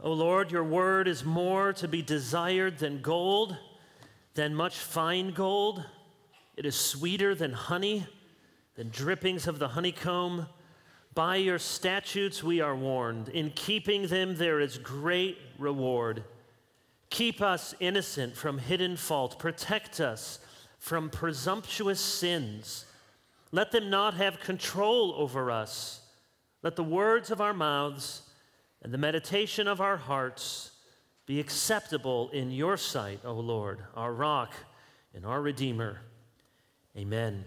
O Lord, your word is more to be desired than gold, than much fine gold. It is sweeter than honey, than drippings of the honeycomb. By your statutes we are warned. In keeping them there is great reward. Keep us innocent from hidden fault. Protect us from presumptuous sins. Let them not have control over us. Let the words of our mouths and the meditation of our hearts be acceptable in your sight, O Lord, our rock and our Redeemer. Amen.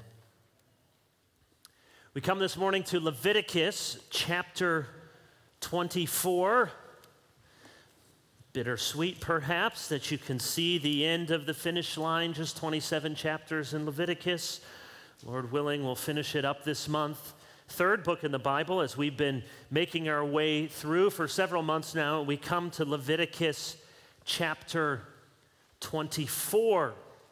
We come this morning to Leviticus chapter 24. Bittersweet, perhaps, that you can see the end of the finish line, just 27 chapters in Leviticus. Lord willing, we'll finish it up this month. Third book in the Bible, as we've been making our way through for several months now, we come to Leviticus chapter 24.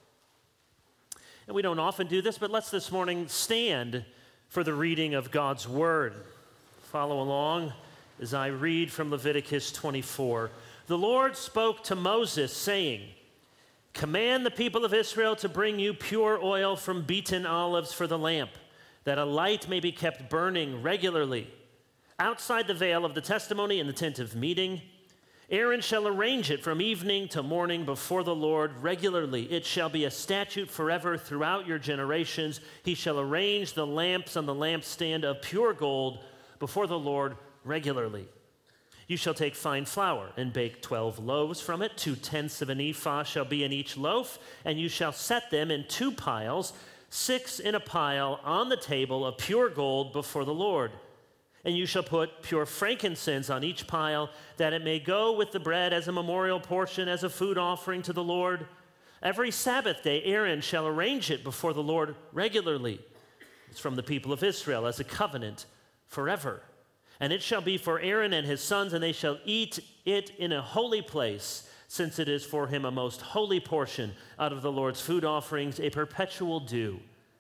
And we don't often do this, but let's this morning stand for the reading of God's word. Follow along as I read from Leviticus 24. The Lord spoke to Moses, saying, "Command the people of Israel to bring you pure oil from beaten olives for the lamp, that a light may be kept burning regularly. Outside the veil of the testimony in the tent of meeting, Aaron shall arrange it from evening to morning before the Lord regularly. It shall be a statute forever throughout your generations. He shall arrange the lamps on the lampstand of pure gold before the Lord regularly. You shall take fine flour and bake 12 loaves from it. 2/10 of an ephah shall be in each loaf, and you shall set them in 2 piles, 6 in a pile on the table of pure gold before the Lord. And you shall put pure frankincense on each pile, that it may go with the bread as a memorial portion, as a food offering to the Lord. Every Sabbath day Aaron shall arrange it before the Lord regularly. It's from the people of Israel as a covenant forever. And it shall be for Aaron and his sons, and they shall eat it in a holy place, since it is for him a most holy portion out of the Lord's food offerings, a perpetual due.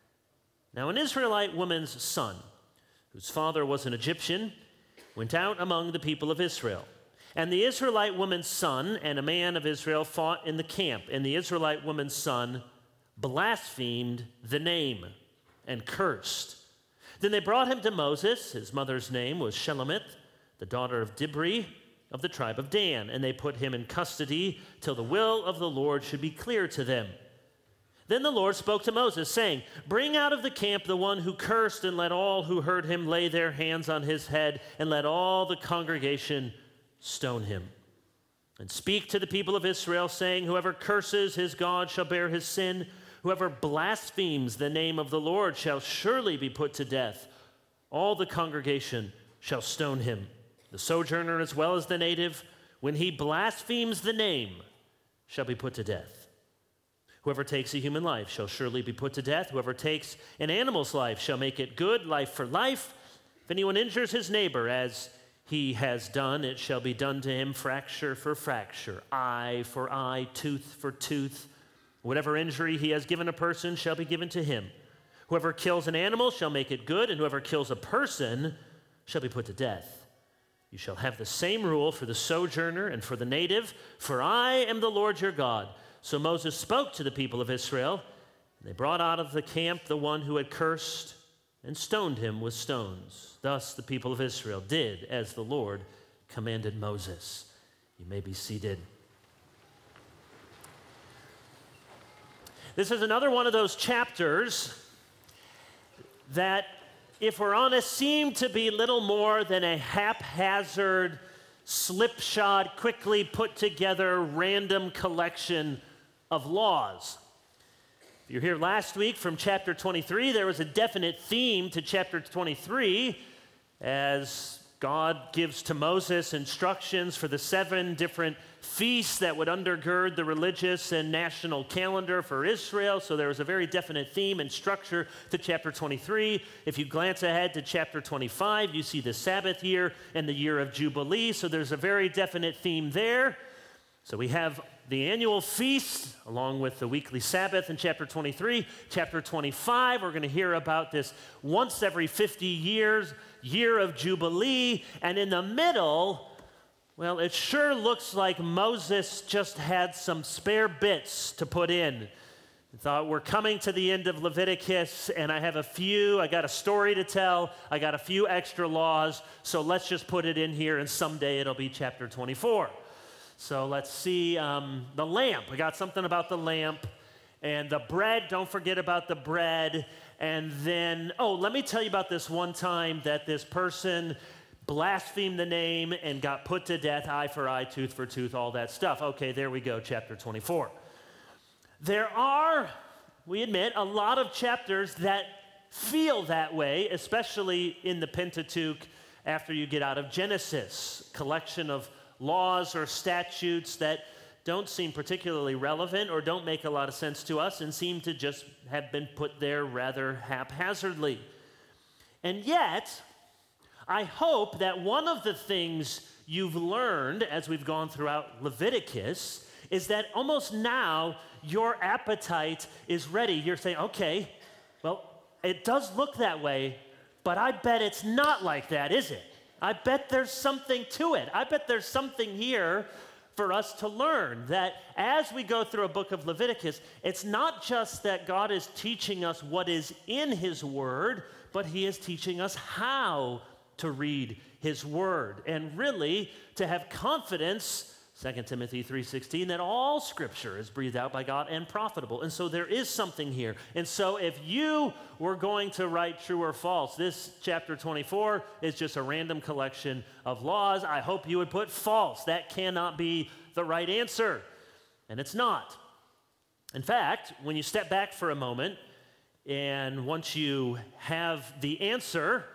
Now an Israelite woman's son, whose father was an Egyptian, went out among the people of Israel. And the Israelite woman's son and a man of Israel fought in the camp, and the Israelite woman's son blasphemed the name and cursed. Then they brought him to Moses. His mother's name was Shelomith, the daughter of Dibri of the tribe of Dan, and they put him in custody till the will of the Lord should be clear to them. Then the Lord spoke to Moses, saying, "Bring out of the camp the one who cursed, and let all who heard him lay their hands on his head, and let all the congregation stone him. And speak to the people of Israel, saying, Whoever curses his God shall bear his sin. Whoever blasphemes the name of the Lord shall surely be put to death. All the congregation shall stone him, the sojourner as well as the native. When he blasphemes the name, shall be put to death. Whoever takes a human life shall surely be put to death. Whoever takes an animal's life shall make it good, life for life. If anyone injures his neighbor as he has done, it shall be done to him fracture for fracture, eye for eye, tooth for tooth. Whatever injury he has given a person shall be given to him. Whoever kills an animal shall make it good, and whoever kills a person shall be put to death. You shall have the same rule for the sojourner and for the native, for I am the Lord your God." So Moses spoke to the people of Israel, and they brought out of the camp the one who had cursed and stoned him with stones. Thus the people of Israel did as the Lord commanded Moses. You may be seated. This is another one of those chapters that, if we're honest, seem to be little more than a haphazard, slipshod, quickly put together, random collection of laws. If you're here last week from chapter 23, there was a definite theme to chapter 23 as God gives to Moses instructions for the 7 different feasts that would undergird the religious and national calendar for Israel. So there was a very definite theme and structure to chapter 23. If you glance ahead to chapter 25, you see the Sabbath year and the year of Jubilee. So there's a very definite theme there. So we have the annual feast along with the weekly Sabbath in chapter 23. Chapter 25, we're going to hear about this once every 50 years, year of Jubilee. And in the middle, Well, it sure looks like Moses just had some spare bits to put in. I thought, we're coming to the end of Leviticus, and I got a story to tell, I got a few extra laws, so let's just put it in here, and someday it'll be chapter 24. So let's see the lamp. I got something about the lamp, and the bread, don't forget about the bread, and then, let me tell you about this one time that this person blasphemed the name and got put to death, eye for eye, tooth for tooth, all that stuff. Okay, there we go, chapter 24. There are, we admit, a lot of chapters that feel that way, especially in the Pentateuch after you get out of Genesis, collection of laws or statutes that don't seem particularly relevant or don't make a lot of sense to us and seem to just have been put there rather haphazardly. And yet, I hope that one of the things you've learned as we've gone throughout Leviticus is that almost now your appetite is ready. You're saying, okay, well, it does look that way, but I bet it's not like that, is it? I bet there's something to it. I bet there's something here for us to learn, that as we go through a book of Leviticus, it's not just that God is teaching us what is in his word, but he is teaching us how to read his word, and really to have confidence, 2 Timothy 3:16, that all scripture is breathed out by God and profitable. And so there is something here. And so if you were going to write true or false, this chapter 24 is just a random collection of laws. I hope you would put false. That cannot be the right answer. And it's not. In fact, when you step back for a moment, and once you have the answer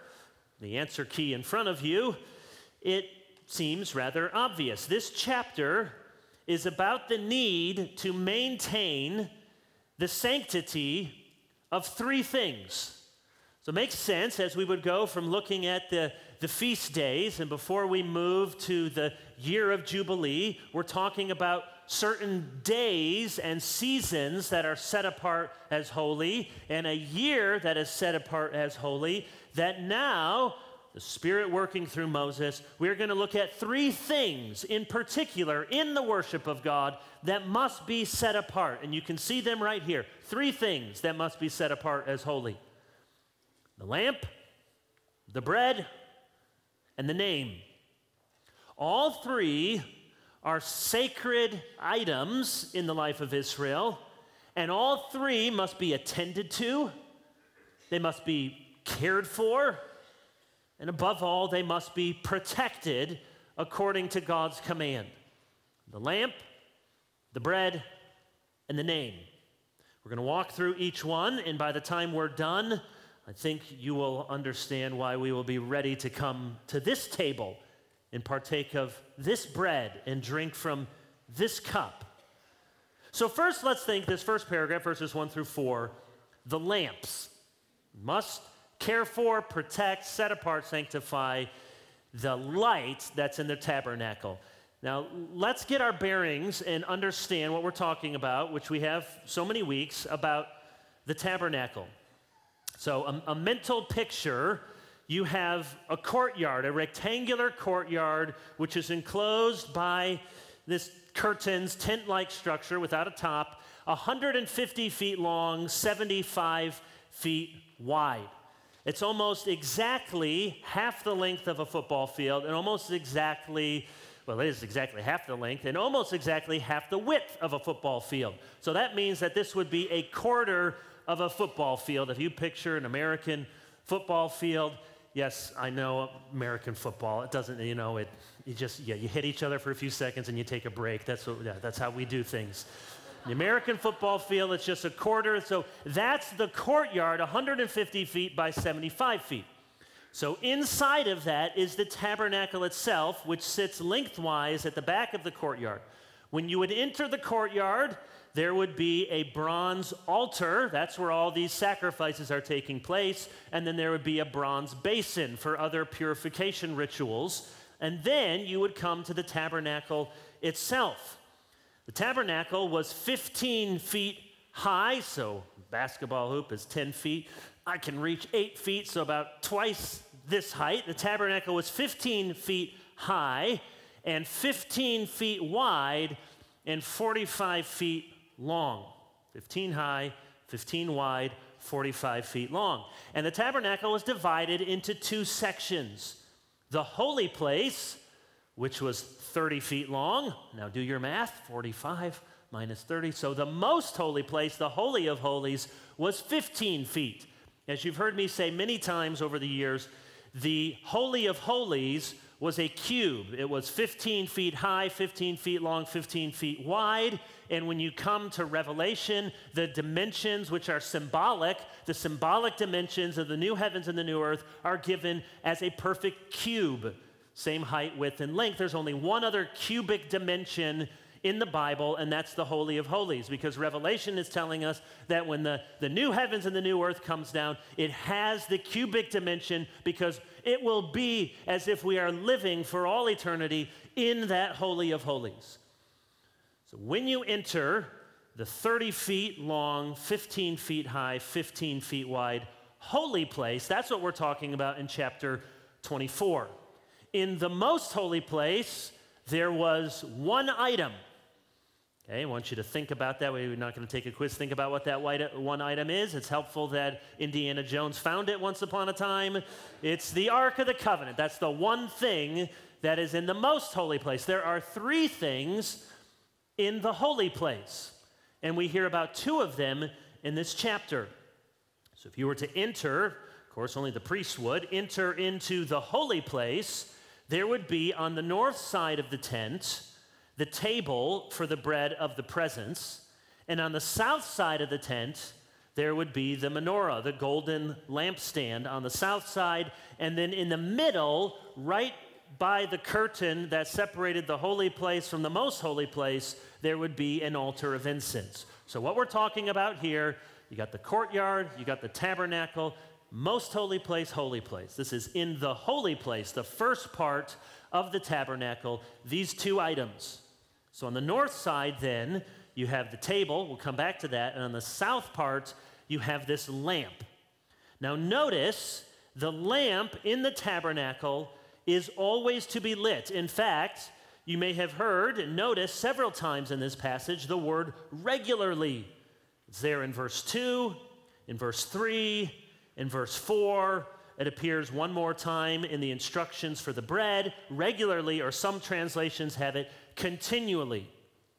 key in front of you, it seems rather obvious. This chapter is about the need to maintain the sanctity of three things. So it makes sense as we would go from looking at the feast days, and before we move to the year of Jubilee, we're talking about certain days and seasons that are set apart as holy, and a year that is set apart as holy, that now, the Spirit working through Moses, we're going to look at three things in particular in the worship of God that must be set apart. And you can see them right here. Three things that must be set apart as holy: the lamp, the bread, and the name. All three are sacred items in the life of Israel, and all three must be attended to. They must be cared for, and above all, they must be protected according to God's command. The lamp, the bread, and the name. We're going to walk through each one, and by the time we're done, I think you will understand why we will be ready to come to this table and partake of this bread and drink from this cup. So first, let's think this first paragraph, verses 1 through 4, the lamps must care for, protect, set apart, sanctify the light that's in the tabernacle. Now, let's get our bearings and understand what we're talking about, which we have so many weeks, about the tabernacle. So a mental picture, you have a courtyard, a rectangular courtyard, which is enclosed by this curtains, tent-like structure without a top, 150 feet long, 75 feet wide. It's almost exactly half the length of a football field, and almost exactly, well, it is exactly half the length, and almost exactly half the width of a football field. So that means that this would be a quarter of a football field. If you picture an American football field, yes, I know American football. It doesn't, you hit each other for a few seconds and you take a break. That's how we do things. The American football field, it's just a quarter. So that's the courtyard, 150 feet by 75 feet. So inside of that is the tabernacle itself, which sits lengthwise at the back of the courtyard. When you would enter the courtyard, there would be a bronze altar. That's where all these sacrifices are taking place. And then there would be a bronze basin for other purification rituals. And then you would come to the tabernacle itself. The tabernacle was 15 feet high, so basketball hoop is 10 feet. I can reach 8 feet, so about twice this height. The tabernacle was 15 feet high, and 15 feet wide and 45 feet long. 15 high, 15 wide, 45 feet long. And the tabernacle was divided into two sections. The holy place, which was 30 feet long. Now do your math, 45 minus 30. So the most holy place, the Holy of Holies, was 15 feet. As you've heard me say many times over the years, the Holy of Holies was a cube. It was 15 feet high, 15 feet long, 15 feet wide. And when you come to Revelation, the dimensions which are symbolic, the symbolic dimensions of the new heavens and the new earth are given as a perfect cube. Same height, width, and length. There's only one other cubic dimension in the Bible, and that's the Holy of Holies, because Revelation is telling us that when the new heavens and the new earth comes down, it has the cubic dimension because it will be as if we are living for all eternity in that Holy of Holies. So when you enter the 30 feet long, 15 feet high, 15 feet wide holy place, that's what we're talking about in chapter 24. In the most holy place, there was one item. Okay, I want you to think about that. We're not going to take a quiz. Think about what that one item is. It's helpful that Indiana Jones found it once upon a time. It's the Ark of the Covenant. That's the one thing that is in the most holy place. There are three things in the holy place, and we hear about two of them in this chapter. So if you were to enter, of course only the priests would, enter into the holy place, there would be on the north side of the tent the table for the bread of the presence, and on the south side of the tent, there would be the menorah, the golden lampstand on the south side, and then in the middle, right by the curtain that separated the holy place from the most holy place, there would be an altar of incense. So what we're talking about here, you got the courtyard, you got the tabernacle, most holy place, holy place. This is in the holy place, the first part of the tabernacle, these two items. So on the north side, then, you have the table. We'll come back to that. And on the south part, you have this lamp. Now notice, the lamp in the tabernacle is always to be lit. In fact, you may have heard and noticed several times in this passage the word regularly. It's there in verse 2, in verse 3, in verse 4. It appears one more time in the instructions for the bread, regularly, or some translations have it continually.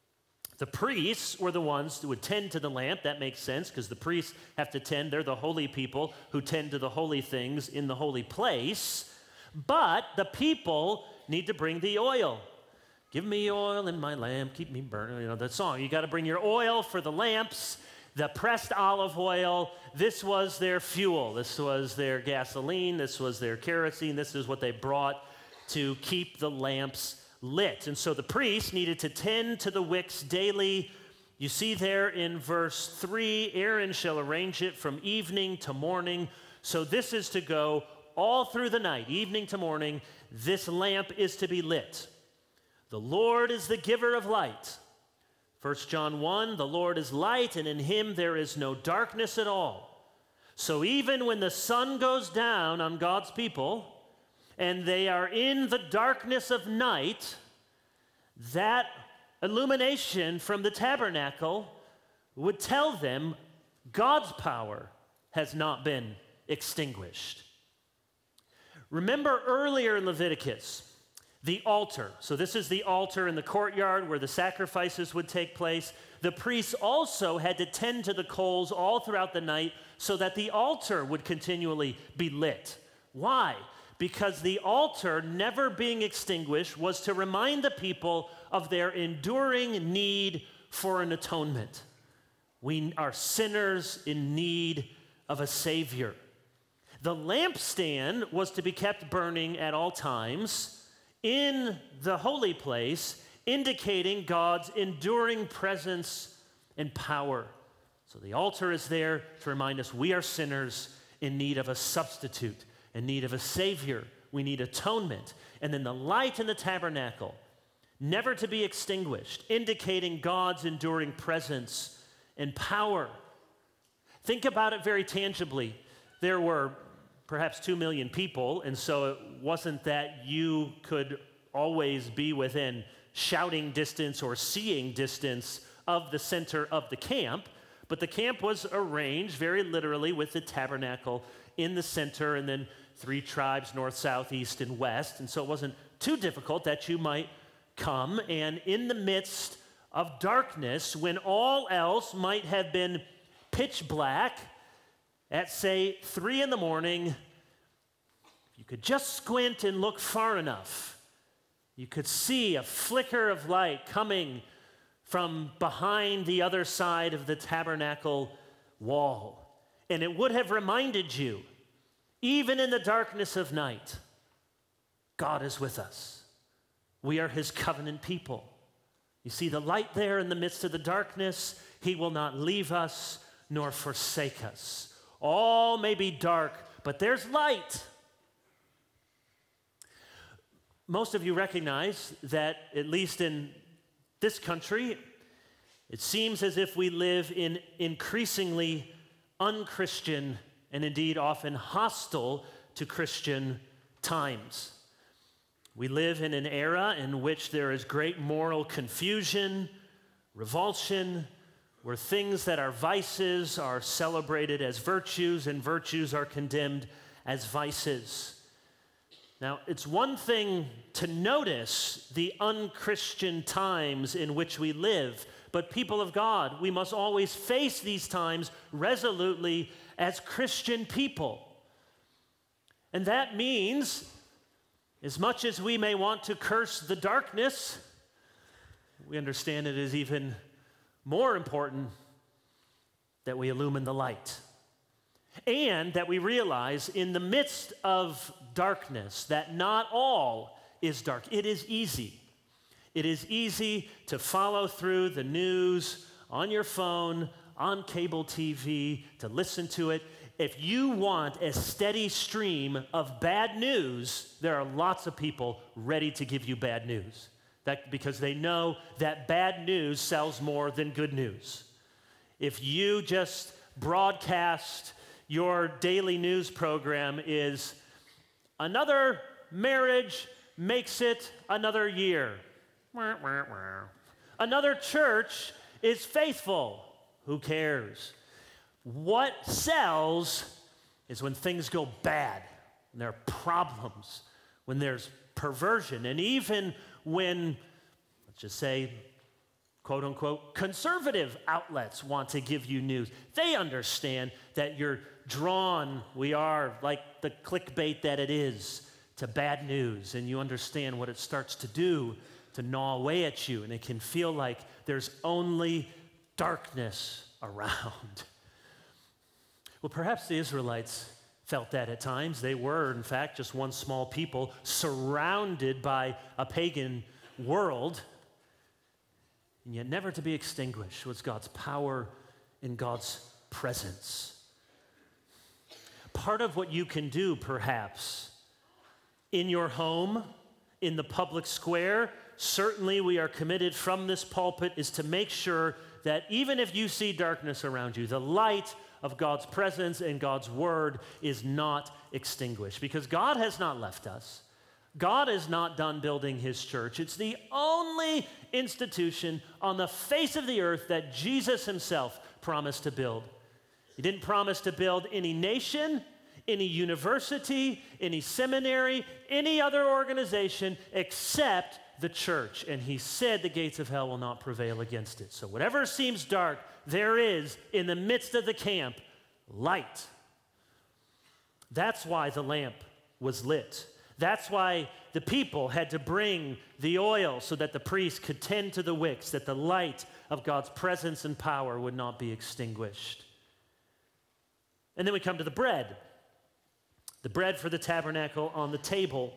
The priests were the ones who would tend to the lamp. That makes sense because the priests have to tend. They're the holy people who tend to the holy things in the holy place. But the people need to bring the oil. Give me oil in my lamp, keep me burning. You know that song. You got to bring your oil for the lamps. The pressed olive oil, this was their fuel. This was their gasoline. This was their kerosene. This is what they brought to keep the lamps lit. And so the priests needed to tend to the wicks daily. You see there in verse 3, Aaron shall arrange it from evening to morning. So this is to go all through the night, evening to morning. This lamp is to be lit. The Lord is the giver of light. 1 John 1, the Lord is light, and in him there is no darkness at all. So even when the sun goes down on God's people, and they are in the darkness of night, that illumination from the tabernacle would tell them God's power has not been extinguished. Remember earlier in Leviticus, the altar. So this is the altar in the courtyard where the sacrifices would take place. The priests also had to tend to the coals all throughout the night so that the altar would continually be lit. Why? Because the altar, never being extinguished, was to remind the people of their enduring need for an atonement. We are sinners in need of a Savior. The lampstand was to be kept burning at all times in the holy place, indicating God's enduring presence and power. So the altar is there to remind us we are sinners in need of a substitute, in need of a Savior. We need atonement. And then the light in the tabernacle, never to be extinguished, indicating God's enduring presence and power. Think about it very tangibly. There were perhaps 2 million people, and so it wasn't that you could always be within shouting distance or seeing distance of the center of the camp, but the camp was arranged very literally with the tabernacle in the center and then 3 tribes, north, south, east, and west. And so it wasn't too difficult that you might come, and in the midst of darkness, when all else might have been pitch black, at say 3 in the morning, you could just squint and look far enough. You could see a flicker of light coming from behind the other side of the tabernacle wall. And it would have reminded you, even in the darkness of night, God is with us. We are his covenant people. You see the light there in the midst of the darkness. He will not leave us nor forsake us. All may be dark, but there's light. Most of you recognize that, at least in this country, it seems as if we live in increasingly unchristian and indeed often hostile to Christian times. We live in an era in which there is great moral confusion, revulsion, where things that are vices are celebrated as virtues and virtues are condemned as vices. Now, it's one thing to notice the unchristian times in which we live, but people of God, we must always face these times resolutely as Christian people. And that means, as much as we may want to curse the darkness, we understand it is even more important that we illumine the light. And that we realize in the midst of darkness that not all is dark. It is easy. It is easy to follow through the news on your phone, on cable TV, to listen to it. If you want a steady stream of bad news, there are lots of people ready to give you bad news. Because they know that bad news sells more than good news. If you just broadcast your daily news program is another marriage makes it another year. Another church is faithful. Who cares? What sells is when things go bad, when there are problems, when there's perversion, and even when, let's just say, quote unquote, conservative outlets want to give you news. They understand that you're drawn, we are like the clickbait that it is, to bad news, and you understand what it starts to do to gnaw away at you, and it can feel like there's only darkness around. Well, perhaps the Israelites felt that at times. They were, in fact, just one small people surrounded by a pagan world, and yet never to be extinguished was God's power and God's presence. Part of what you can do, perhaps, in your home, in the public square, certainly we are committed from this pulpit, is to make sure that even if you see darkness around you, the light of God's presence and God's word is not extinguished, because God has not left us. God is not done building his church. It's the only institution on the face of the earth that Jesus himself promised to build. He didn't promise to build any nation, any university, any seminary, any other organization except the church. And he said the gates of hell will not prevail against it. So whatever seems dark, there is, in the midst of the camp, light. That's why the lamp was lit. That's why the people had to bring the oil so that the priest could tend to the wicks, that the light of God's presence and power would not be extinguished. And then we come to the bread. The bread for the tabernacle on the table.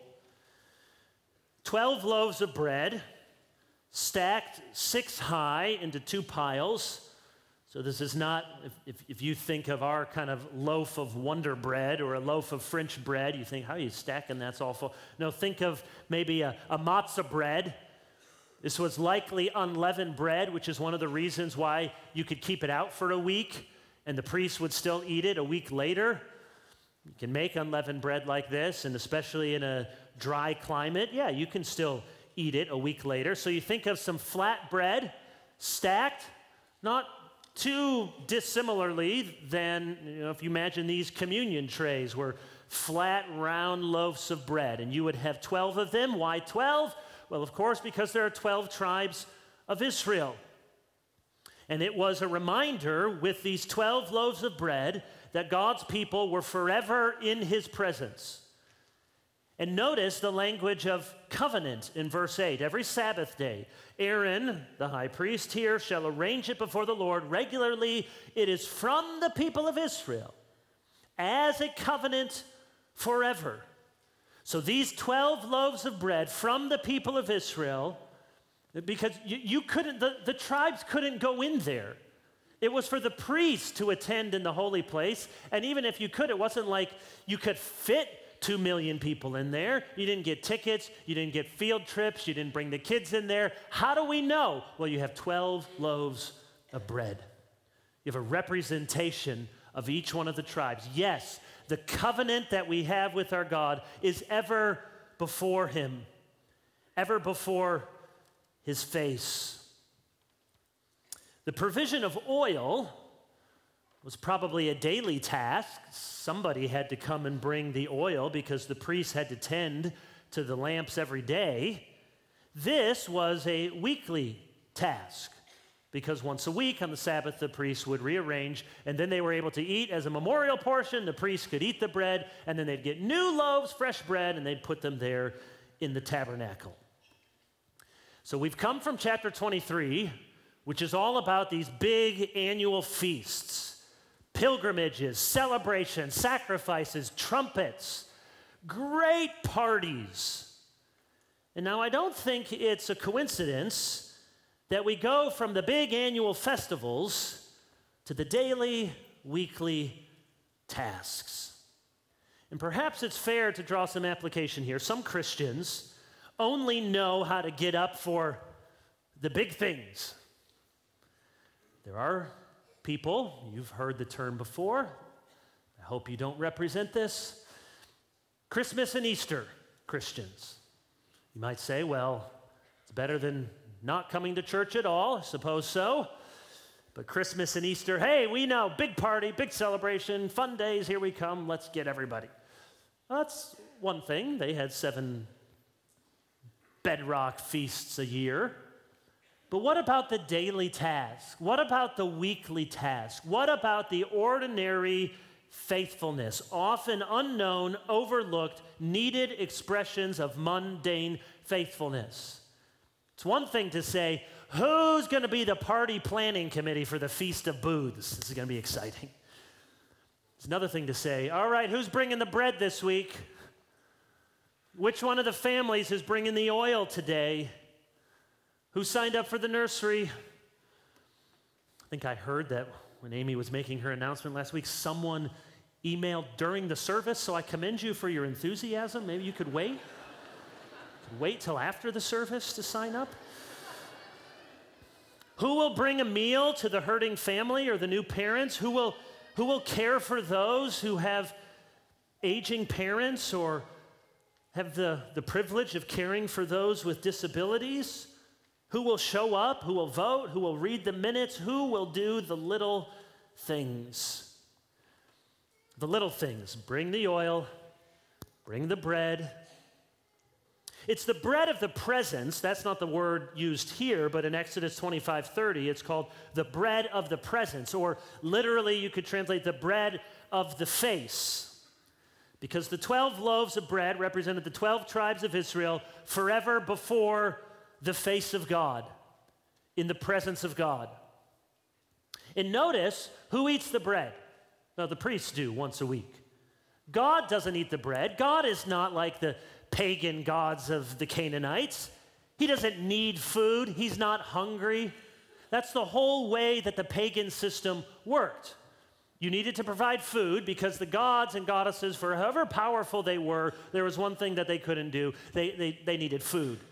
12 loaves of bread, stacked 6 high into 2 piles. So this is not, if you think of our kind of loaf of Wonder Bread or a loaf of French bread, you think, how are you stacking that's awful? No, think of maybe a matzah bread. This was likely unleavened bread, which is one of the reasons why you could keep it out for a week and the priest would still eat it a week later. You can make unleavened bread like this, and especially in a dry climate, yeah, you can still eat it a week later. So you think of some flat bread stacked, not too dissimilarly than, if you imagine these communion trays were flat, round loaves of bread, and you would have 12 of them. Why 12? Well, of course, because there are 12 tribes of Israel. And it was a reminder with these 12 loaves of bread that God's people were forever in his presence. And notice the language of covenant in verse 8. Every Sabbath day, Aaron, the high priest here, shall arrange it before the Lord regularly. It is from the people of Israel as a covenant forever. So these 12 loaves of bread from the people of Israel, because you couldn't, the tribes couldn't go in there. It was for the priests to attend in the holy place. And even if you could, it wasn't like you could fit 2 million people in there. You didn't get tickets. You didn't get field trips. You didn't bring the kids in there. How do we know? Well, you have 12 loaves of bread. You have a representation of each one of the tribes. Yes, the covenant that we have with our God is ever before him, ever before his face. The provision of oil was probably a daily task. Somebody had to come and bring the oil because the priests had to tend to the lamps every day. This was a weekly task because once a week on the Sabbath, the priests would rearrange, and then they were able to eat as a memorial portion. The priests could eat the bread, and then they'd get new loaves, fresh bread, and they'd put them there in the tabernacle. So we've come from chapter 23, which is all about these big annual feasts. Pilgrimages, celebrations, sacrifices, trumpets, great parties. And now I don't think it's a coincidence that we go from the big annual festivals to the daily, weekly tasks. And perhaps it's fair to draw some application here. Some Christians only know how to get up for the big things. There are people, you've heard the term before, I hope you don't represent this, Christmas and Easter Christians. You might say, well, it's better than not coming to church at all, I suppose so. But Christmas and Easter, hey, we know, big party, big celebration, fun days, here we come, let's get everybody. Well, that's one thing. They had 7 bedrock feasts a year. But what about the daily task? What about the weekly task? What about the ordinary faithfulness, often unknown, overlooked, needed expressions of mundane faithfulness? It's one thing to say, who's going to be the party planning committee for the Feast of Booths? This is going to be exciting. It's another thing to say, all right, who's bringing the bread this week? Which one of the families is bringing the oil today? Who signed up for the nursery? I think I heard that when Amy was making her announcement last week, someone emailed during the service, so I commend you for your enthusiasm. Maybe you could wait. Wait till after the service to sign up. Who will bring a meal to the hurting family or the new parents? Who will care for those who have aging parents or have the privilege of caring for those with disabilities? Who will show up? Who will vote? Who will read the minutes? Who will do the little things? The little things. Bring the oil. Bring the bread. It's the bread of the presence. That's not the word used here, but in Exodus 25:30, it's called the bread of the presence, or literally you could translate the bread of the face. Because the 12 loaves of bread represented the 12 tribes of Israel forever before the face of God, in the presence of God. And notice, who eats the bread? Now, the priests do once a week. God doesn't eat the bread. God is not like the pagan gods of the Canaanites. He doesn't need food. He's not hungry. That's the whole way that the pagan system worked. You needed to provide food because the gods and goddesses, for however powerful they were, there was one thing that they couldn't do. They needed food.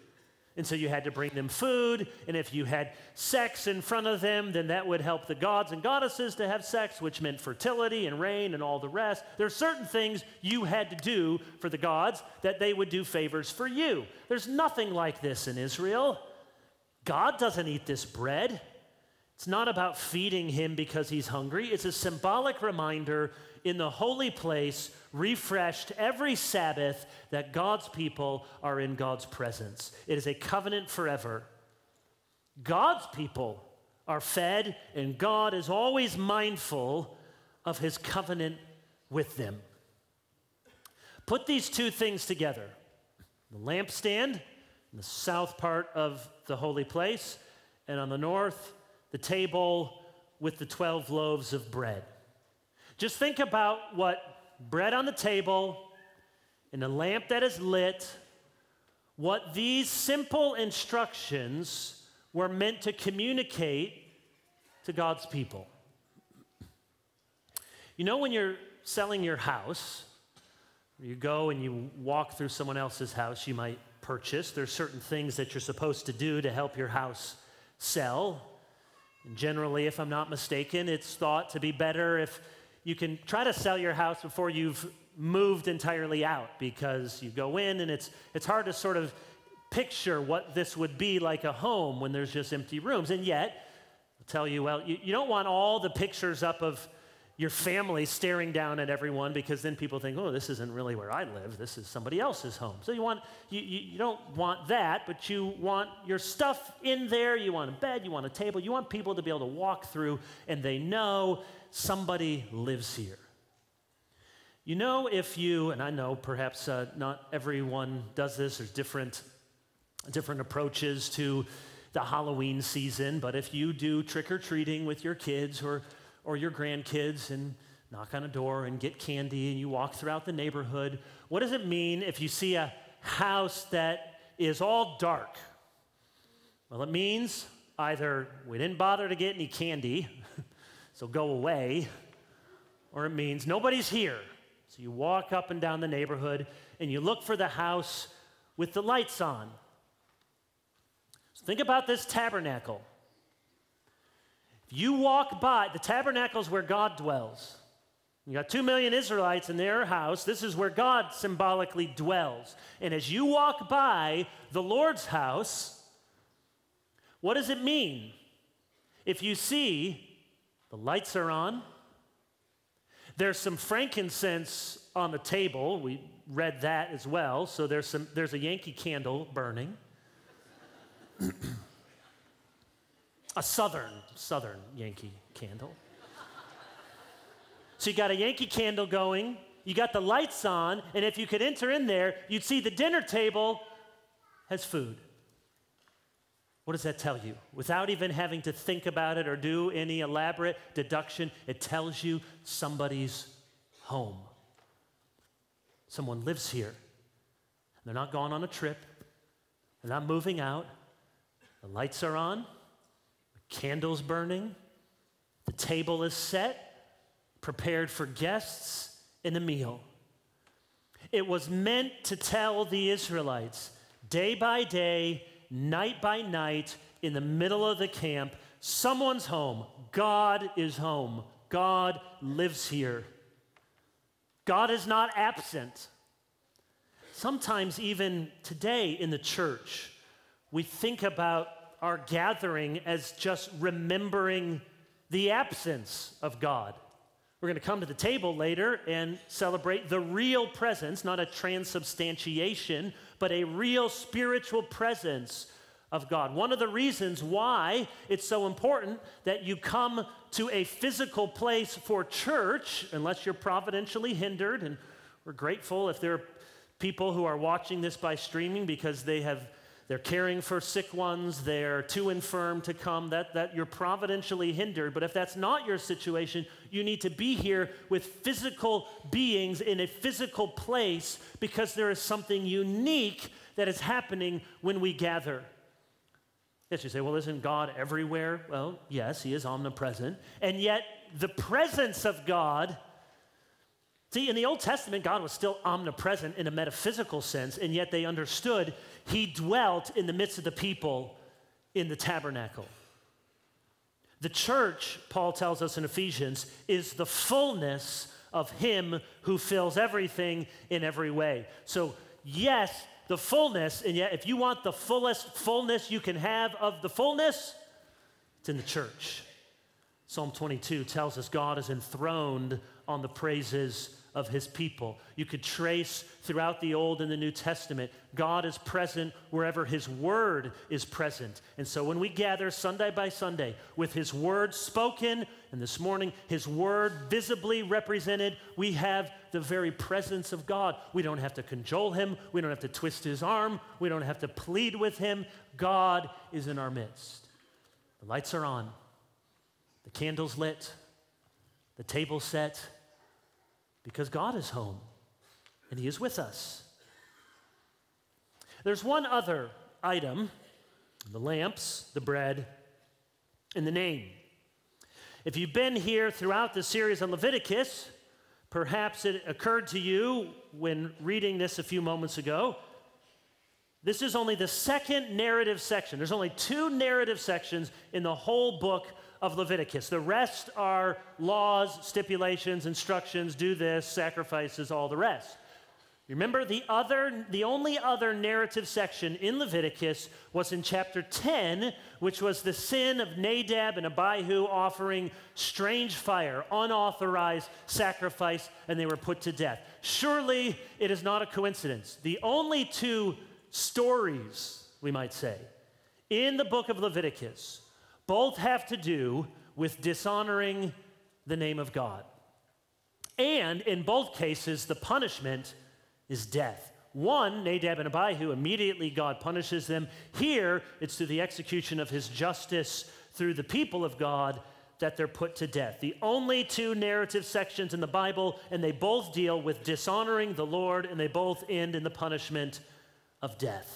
And so you had to bring them food, and if you had sex in front of them, then that would help the gods and goddesses to have sex, which meant fertility and rain and all the rest. There's certain things you had to do for the gods that they would do favors for you. There's nothing like this in Israel. God doesn't eat this bread. It's not about feeding him because he's hungry. It's a symbolic reminder in the holy place, refreshed every Sabbath, that God's people are in God's presence. It is a covenant forever. God's people are fed, and God is always mindful of his covenant with them. Put these two things together: the lampstand in the south part of the holy place, and on the north, the table with the 12 loaves of bread. Just think about what bread on the table and a lamp that is lit, what these simple instructions were meant to communicate to God's people. You know, when you're selling your house, you go and you walk through someone else's house you might purchase. There's certain things that you're supposed to do to help your house sell. And generally, if I'm not mistaken, it's thought to be better if you can try to sell your house before you've moved entirely out, because you go in and it's hard to sort of picture what this would be like a home when there's just empty rooms. And yet, I'll tell you, well, you don't want all the pictures up of your family staring down at everyone, because then people think, oh, this isn't really where I live. This is somebody else's home. So you don't want that, but you want your stuff in there. You want a bed, you want a table. You want people to be able to walk through and they know somebody lives here. You know, if you, and I know perhaps not everyone does this, there's different approaches to the Halloween season, but if you do trick-or-treating with your kids or your grandkids and knock on a door and get candy and you walk throughout the neighborhood, what does it mean if you see a house that is all dark? Well, it means either we didn't bother to get any candy, so go away, or it means nobody's here. So you walk up and down the neighborhood and you look for the house with the lights on. So think about this tabernacle. If you walk by, the tabernacle is where God dwells. You got 2 million Israelites in their house. This is where God symbolically dwells. And as you walk by the Lord's house, what does it mean? If you see the lights are on, there's some frankincense on the table. We read that as well. So there's a Yankee candle burning. A southern Yankee candle. So you got a Yankee candle going, you got the lights on, and if you could enter in there, you'd see the dinner table has food. What does that tell you? Without even having to think about it or do any elaborate deduction, it tells you somebody's home. Someone lives here. They're not gone on a trip. They're not moving out. The lights are on. The candle's burning. The table is set, prepared for guests and a meal. It was meant to tell the Israelites, day by day, night by night, in the middle of the camp, someone's home. God is home. God lives here. God is not absent. Sometimes even today in the church, we think about our gathering as just remembering the absence of God. We're going to come to the table later and celebrate the real presence, not a transubstantiation, but a real spiritual presence of God. One of the reasons why it's so important that you come to a physical place for church, unless you're providentially hindered, and we're grateful if there are people who are watching this by streaming because they're caring for sick ones, they're too infirm to come, that you're providentially hindered. But if that's not your situation, you need to be here with physical beings in a physical place, because there is something unique that is happening when we gather. Yes, you say, well, isn't God everywhere? Well, yes, he is omnipresent. And yet the presence of God See, in the Old Testament, God was still omnipresent in a metaphysical sense, and yet they understood he dwelt in the midst of the people in the tabernacle. The church, Paul tells us in Ephesians, is the fullness of him who fills everything in every way. So, yes, the fullness, and yet if you want the fullest fullness you can have of the fullness, it's in the church. Psalm 22 tells us God is enthroned on the praises of his people. You could trace throughout the Old and the New Testament, God is present wherever his word is present. And so when we gather Sunday by Sunday with his word spoken, and this morning his word visibly represented, we have the very presence of God. We don't have to cajole him. We don't have to twist his arm. We don't have to plead with him. God is in our midst. The lights are on. The candle's lit. The table's set. Because God is home, and he is with us. There's one other item, the lamps, the bread, and the name. If you've been here throughout the series on Leviticus, perhaps it occurred to you when reading this a few moments ago, this is only the second narrative section. There's only 2 narrative sections in the whole book of Leviticus. The rest are laws, stipulations, instructions, do this, sacrifices, all the rest. Remember, the only other narrative section in Leviticus was in chapter 10, which was the sin of Nadab and Abihu offering strange fire, unauthorized sacrifice, and they were put to death. Surely it is not a coincidence. The only 2 stories, we might say, in the book of Leviticus both have to do with dishonoring the name of God. And in both cases, the punishment is death. One, Nadab and Abihu, immediately God punishes them. Here, it's through the execution of his justice through the people of God that they're put to death. The only 2 narrative sections in the Bible, and they both deal with dishonoring the Lord, and they both end in the punishment of death.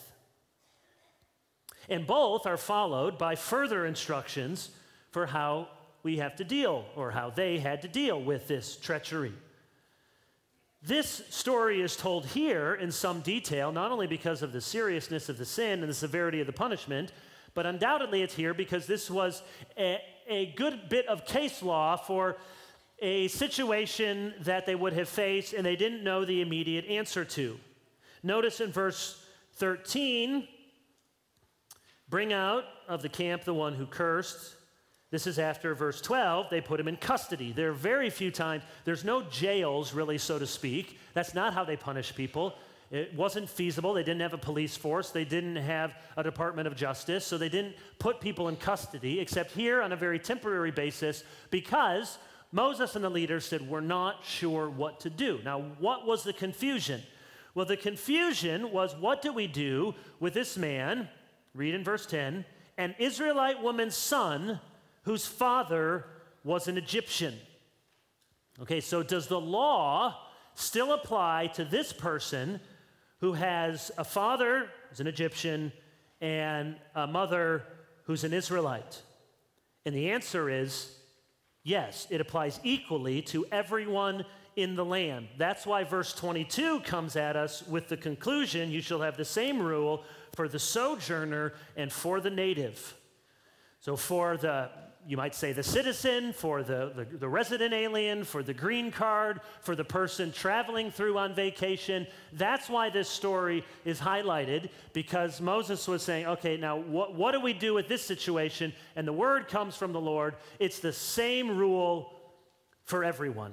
And both are followed by further instructions for how we have to deal, or how they had to deal with this treachery. This story is told here in some detail, not only because of the seriousness of the sin and the severity of the punishment, but undoubtedly it's here because this was a good bit of case law for a situation that they would have faced and they didn't know the immediate answer to. Notice in verse 13, bring out of the camp the one who cursed. This is after verse 12, they put him in custody. There are very few times, there's no jails really, so to speak. That's not how they punish people. It wasn't feasible. They didn't have a police force. They didn't have a Department of Justice, so they didn't put people in custody, except here on a very temporary basis, because Moses and the leaders said, we're not sure what to do. Now, what was the confusion? Well, the confusion was, what do we do with this man? Read in verse 10, an Israelite woman's son whose father was an Egyptian. Okay, so does the law still apply to this person who has a father who's an Egyptian and a mother who's an Israelite? And the answer is yes, it applies equally to everyone in the land. That's why verse 22 comes at us with the conclusion, you shall have the same rule for the sojourner and for the native. So for the, you might say the citizen, for the resident alien, for the green card, for the person traveling through on vacation, that's why this story is highlighted, because Moses was saying, okay, now what do we do with this situation? And the word comes from the Lord, it's the same rule for everyone.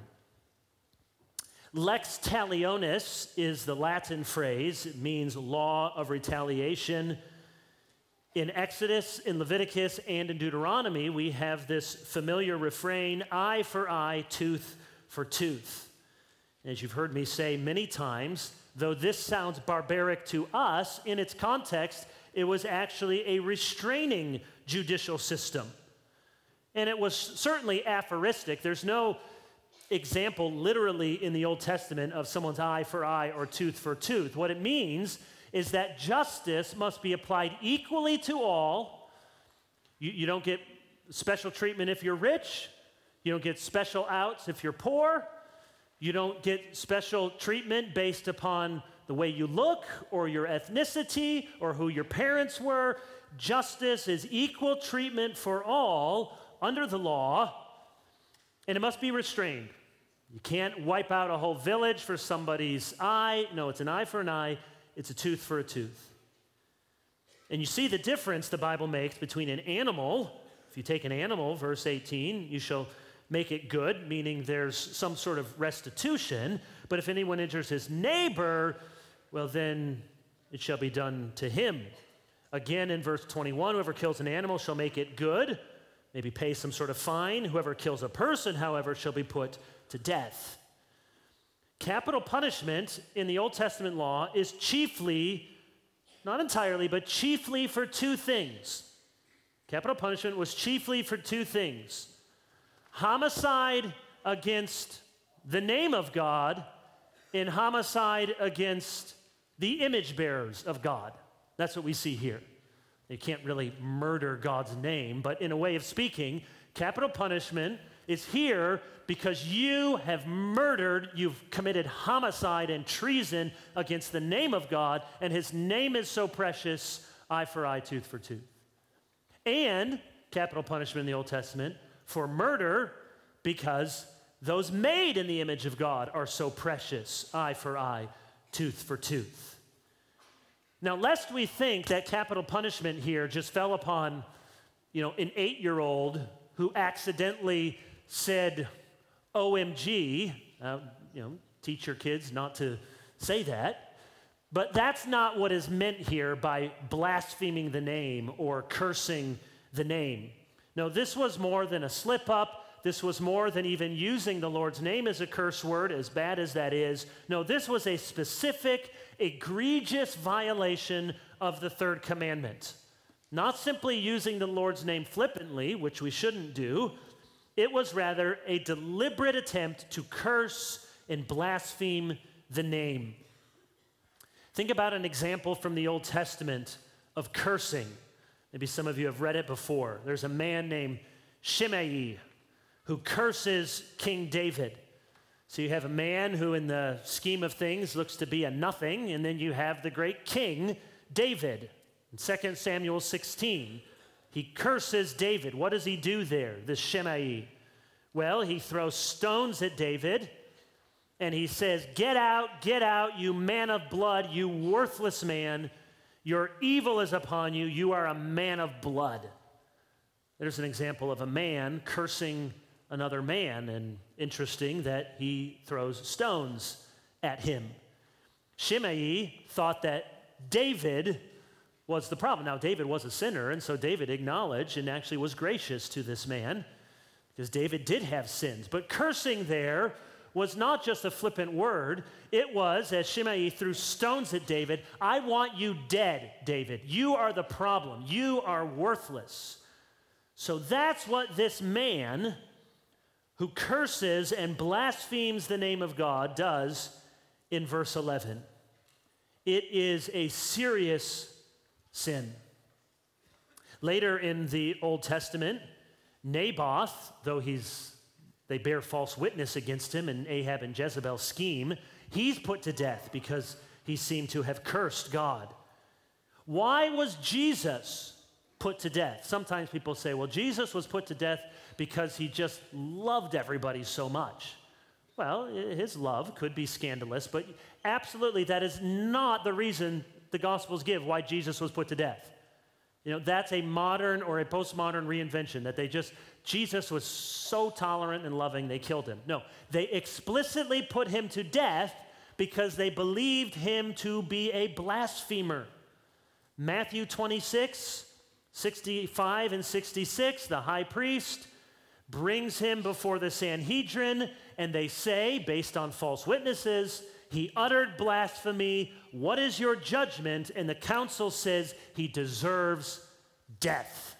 Lex talionis is the Latin phrase. It means law of retaliation. In Exodus, in Leviticus, and in Deuteronomy, we have this familiar refrain, eye for eye, tooth for tooth. As you've heard me say many times, though this sounds barbaric to us, in its context, it was actually a restraining judicial system. And it was certainly aphoristic. There's no example literally in the Old Testament of someone's eye for eye or tooth for tooth. What it means is that justice must be applied equally to all. You don't get special treatment if you're rich. You don't get special outs if you're poor. You don't get special treatment based upon the way you look or your ethnicity or who your parents were. Justice is equal treatment for all under the law, and it must be restrained. You can't wipe out a whole village for somebody's eye. No, it's an eye for an eye. It's a tooth for a tooth. And you see the difference the Bible makes between an animal. If you take an animal, verse 18, you shall make it good, meaning there's some sort of restitution. But if anyone injures his neighbor, well, then it shall be done to him. Again, in verse 21, whoever kills an animal shall make it good, maybe pay some sort of fine. Whoever kills a person, however, shall be put to death. Capital punishment in the Old Testament law is chiefly, not entirely, but chiefly for two things. Capital punishment was chiefly for two things: homicide against the name of God and homicide against the image bearers of God. That's what we see here. You can't really murder God's name, but in a way of speaking, capital punishment is here because you have murdered, you've committed homicide and treason against the name of God, and his name is so precious, eye for eye, tooth for tooth. And capital punishment in the Old Testament for murder because those made in the image of God are so precious, eye for eye, tooth for tooth. Now, lest we think that capital punishment here just fell upon, an 8-year-old who accidentally said OMG, teach your kids not to say that. But that's not what is meant here by blaspheming the name or cursing the name. No, this was more than a slip up. This was more than even using the Lord's name as a curse word, as bad as that is. No, this was a specific, egregious violation of the third commandment. Not simply using the Lord's name flippantly, which we shouldn't do. It was rather a deliberate attempt to curse and blaspheme the name. Think about an example from the Old Testament of cursing. Maybe some of you have read it before. There's a man named Shimei who curses King David. So you have a man who in the scheme of things looks to be a nothing, and then you have the great king, David. In 2 Samuel 16, he curses David. What does he do there, this Shimei? Well, he throws stones at David, and he says, get out, you man of blood, you worthless man. Your evil is upon you. You are a man of blood. There's an example of a man cursing another man, and interesting that he throws stones at him. Shimei thought that David was the problem. Now, David was a sinner, and so David acknowledged and actually was gracious to this man because David did have sins. But cursing there was not just a flippant word. It was, as Shimei threw stones at David, I want you dead, David. You are the problem. You are worthless. So that's what this man who curses and blasphemes the name of God does in verse 11. It is a serious sin. Later in the Old Testament, Naboth, though they bear false witness against him in Ahab and Jezebel's scheme, he's put to death because he seemed to have cursed God. Why was Jesus put to death? Sometimes people say, well, Jesus was put to death because he just loved everybody so much. Well, his love could be scandalous, but absolutely that is not the reason the Gospels give why Jesus was put to death. That's a modern or a postmodern reinvention, that Jesus was so tolerant and loving, they killed him. No, they explicitly put him to death because they believed him to be a blasphemer. Matthew 26, 65 and 66, the high priest brings him before the Sanhedrin, and they say, based on false witnesses, he uttered blasphemy. What is your judgment? And the council says he deserves death.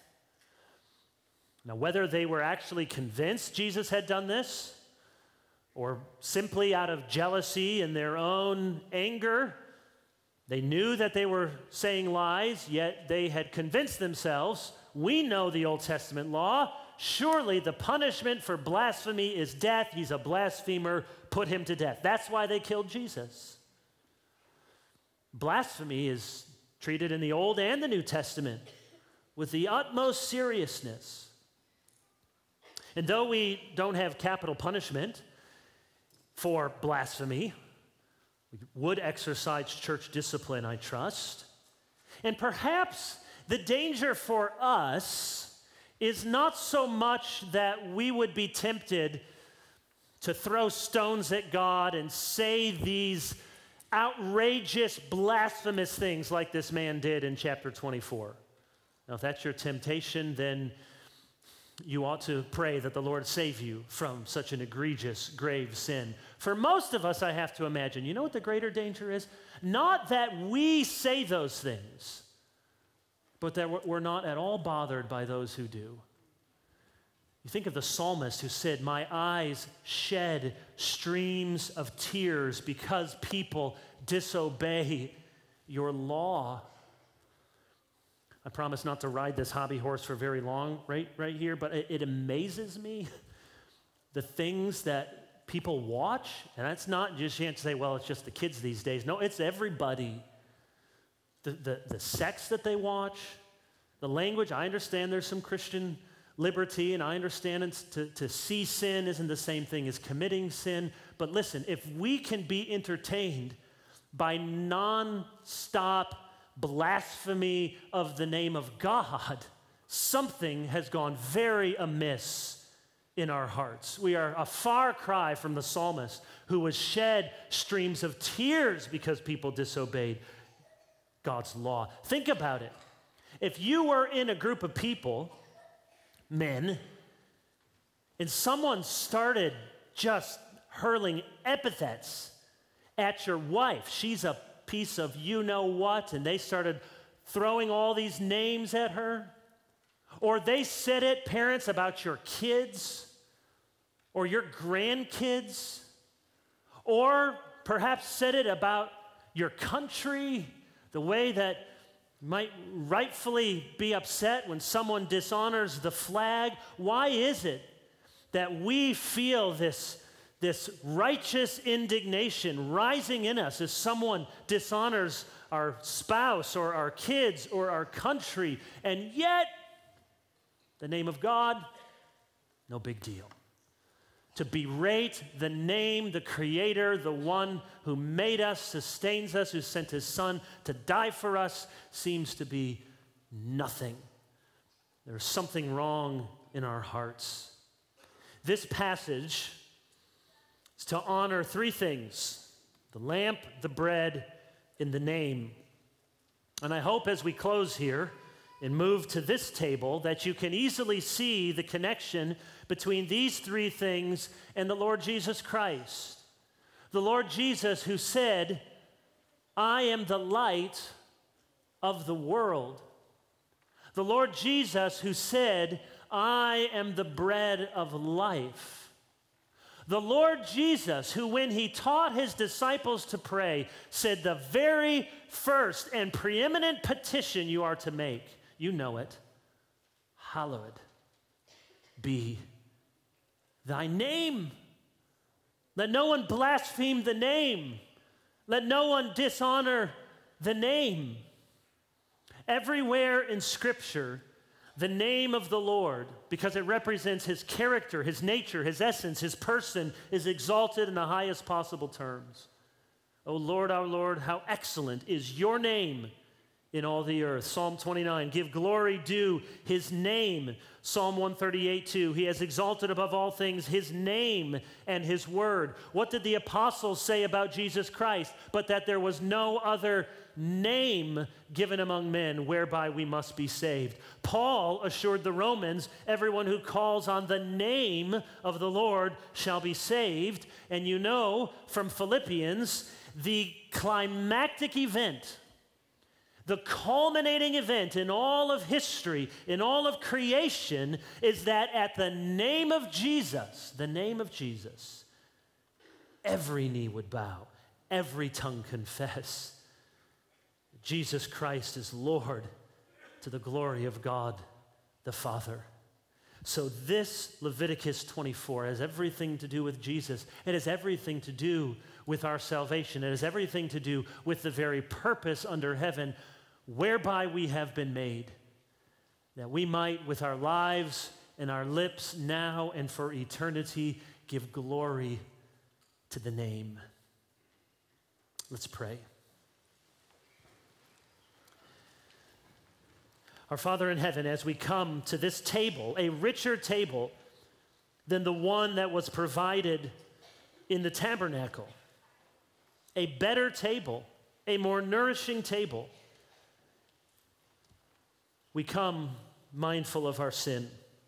Now, whether they were actually convinced Jesus had done this, or simply out of jealousy and their own anger, they knew that they were saying lies, yet they had convinced themselves, We know the Old Testament law. Surely the punishment for blasphemy is death. He's a blasphemer. Put him to death. That's why they killed Jesus. Blasphemy is treated in the Old and the New Testament with the utmost seriousness. And though we don't have capital punishment for blasphemy, we would exercise church discipline, I trust. And perhaps the danger for us is not so much that we would be tempted to throw stones at God and say these outrageous, blasphemous things like this man did in chapter 24. Now, if that's your temptation, then you ought to pray that the Lord save you from such an egregious, grave sin. For most of us, I have to imagine, you know what the greater danger is? Not that we say those things, but that we're not at all bothered by those who do. You think of the psalmist who said, "My eyes shed streams of tears because people disobey your law." I promise not to ride this hobby horse for very long right here, but it amazes me the things that people watch. And that's not just, you can't say, well, it's just the kids these days. No, it's everybody. The sex that they watch, the language. I understand there's some Christian liberty, and I understand to see sin isn't the same thing as committing sin. But listen, if we can be entertained by non-stop blasphemy of the name of God, something has gone very amiss in our hearts. We are a far cry from the psalmist who was shed streams of tears because people disobeyed God's law. Think about it. If you were in a group of people, men, and someone started just hurling epithets at your wife, she's a piece of you-know-what, and they started throwing all these names at her, or they said it, parents, about your kids or your grandkids, or perhaps said it about your country, the way that might rightfully be upset when someone dishonors the flag. Why is it that we feel this righteous indignation rising in us as someone dishonors our spouse or our kids or our country, and yet the name of God, no big deal? To berate the name, the Creator, the one who made us, sustains us, who sent his Son to die for us, seems to be nothing. There's something wrong in our hearts. This passage is to honor three things: the lamp, the bread, and the name. And I hope as we close here and move to this table that you can easily see the connection between these three things and the Lord Jesus Christ. The Lord Jesus who said, "I am the light of the world." The Lord Jesus who said, "I am the bread of life." The Lord Jesus, who when he taught his disciples to pray, said the very first and preeminent petition you are to make, you know it: hallowed be thy name. Let no one blaspheme the name. Let no one dishonor the name. Everywhere in Scripture, the name of the Lord, because it represents his character, his nature, his essence, his person, is exalted in the highest possible terms. O Lord, our Lord, how excellent is your name in all the earth. Psalm 29, give glory due his name. Psalm 138:2, he has exalted above all things his name and his word. What did the apostles say about Jesus Christ? But that there was no other name given among men whereby we must be saved. Paul assured the Romans, everyone who calls on the name of the Lord shall be saved. And you know from Philippians, the climactic event, the culminating event in all of history, in all of creation, is that at the name of Jesus, every knee would bow, every tongue confess Jesus Christ is Lord, to the glory of God the Father. So this Leviticus 24 has everything to do with Jesus. It has everything to do with our salvation. It has everything to do with the very purpose under heaven whereby we have been made, that we might with our lives and our lips now and for eternity give glory to the name. Let's pray. Our Father in heaven, as we come to this table, a richer table than the one that was provided in the tabernacle, a better table, a more nourishing table, we come mindful of our sin.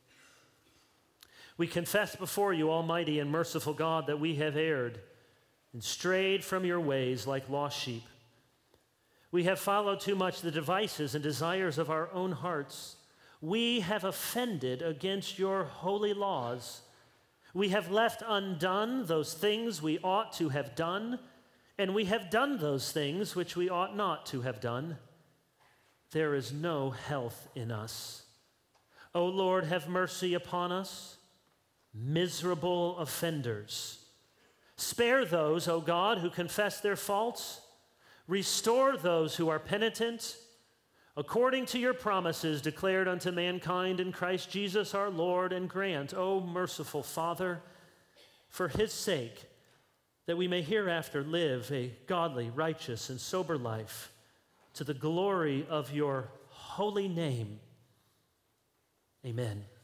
We confess before you, Almighty and merciful God, that we have erred and strayed from your ways like lost sheep. We have followed too much the devices and desires of our own hearts. We have offended against your holy laws. We have left undone those things we ought to have done, and we have done those things which we ought not to have done. There is no health in us. O Lord, have mercy upon us, miserable offenders. Spare those, O God, who confess their faults. Restore those who are penitent, according to your promises declared unto mankind in Christ Jesus our Lord, and grant, O merciful Father, for his sake, that we may hereafter live a godly, righteous, and sober life to the glory of your holy name. Amen.